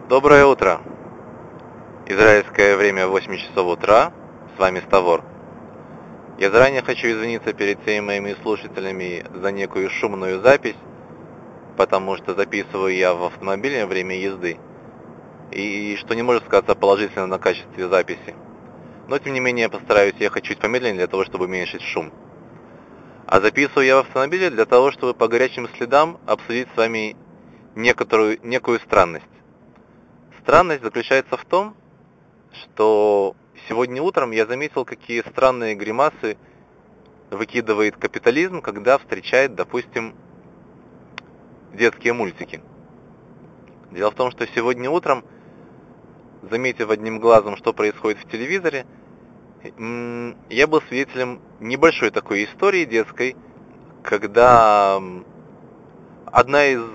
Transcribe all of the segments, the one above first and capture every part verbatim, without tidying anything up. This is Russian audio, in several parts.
Доброе утро. Израильское время восемь часов утра. С вами Ставор. Я заранее хочу извиниться перед всеми моими слушателями за некую шумную запись, потому что записываю я в автомобиле во время езды, и что не может сказаться положительно на качестве записи. Но тем не менее я постараюсь ехать чуть помедленнее для того, чтобы уменьшить шум. А записываю я в автомобиле для того, чтобы по горячим следам обсудить с вами некоторую, некую странность. Странность заключается в том, что сегодня утром я заметил, какие странные гримасы выкидывает капитализм, когда встречает, допустим, детские мультики. Дело в том, что сегодня утром, заметив одним глазом, что происходит в телевизоре, я был свидетелем небольшой такой истории детской, когда одна из,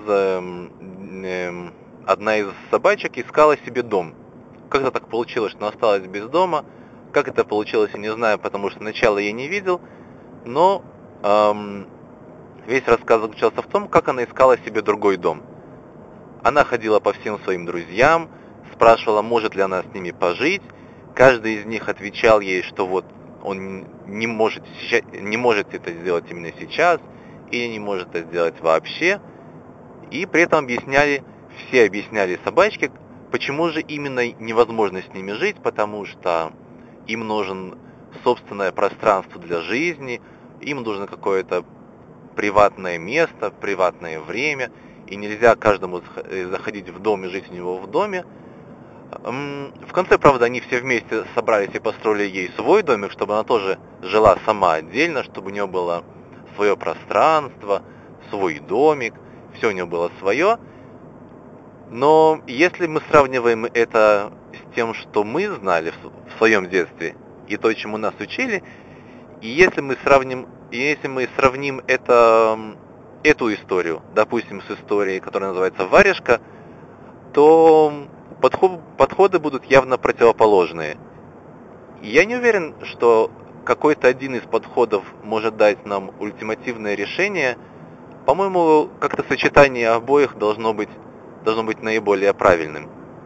одна из собачек искала себе дом. Как-то так получилось, что она осталась без дома. Как это получилось, я не знаю, потому что сначала я не видел, но эм, весь рассказ заключался в том, как она искала себе другой дом. Она ходила по всем своим друзьям, спрашивала, может ли она с ними пожить. Каждый из них отвечал ей, что вот он не может, не может это сделать именно сейчас, или не может это сделать вообще. И при этом объясняли, все объясняли собачке, почему же именно невозможно с ними жить, потому что им нужен собственное пространство для жизни, им нужно какое-то приватное место, приватное время, и нельзя каждому заходить в дом и жить у него в доме. В конце, правда, они все вместе собрались и построили ей свой домик, чтобы она тоже жила сама отдельно, чтобы у нее было свое пространство, свой домик, все у нее было свое. Но если мы сравниваем это с тем, что мы знали в своем детстве, и то, чему нас учили, и если мы сравним, и если мы сравним это, эту историю, допустим, с историей, которая называется «Варежка», то подход, подходы будут явно противоположные. Я не уверен, что какой-то один из подходов может дать нам ультимативное решение. По-моему, как-то сочетание обоих должно быть, должно быть наиболее правильным.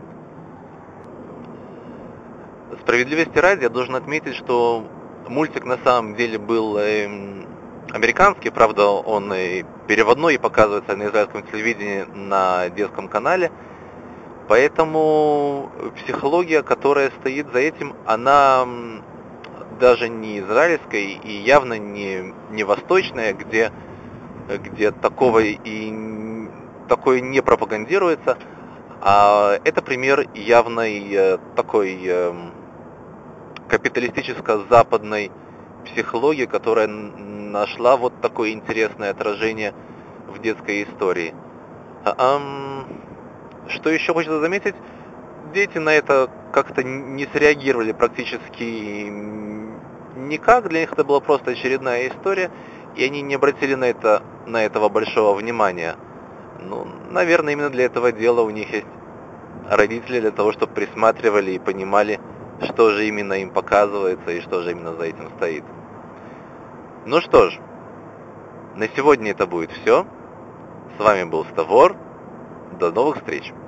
Справедливости ради, я должен отметить, что мультик на самом деле был э, американский, правда, он и переводной, и показывается на израильском телевидении на детском канале. Поэтому психология, которая стоит за этим, она даже не израильская и явно не, не восточная, где, где такого и такое не пропагандируется. А это пример явной такой капиталистическо-западной психологии, которая нашла вот такое интересное отражение в детской истории. Что еще хочется заметить, дети на это как-то не среагировали практически никак, для них это была просто очередная история, и они не обратили на это, на этого большого внимания. Ну, наверное, именно для этого дела у них есть родители, для того, чтобы присматривали и понимали, что же именно им показывается и что же именно за этим стоит. Ну что ж, на сегодня это будет все. С вами был Ставор. До новых встреч!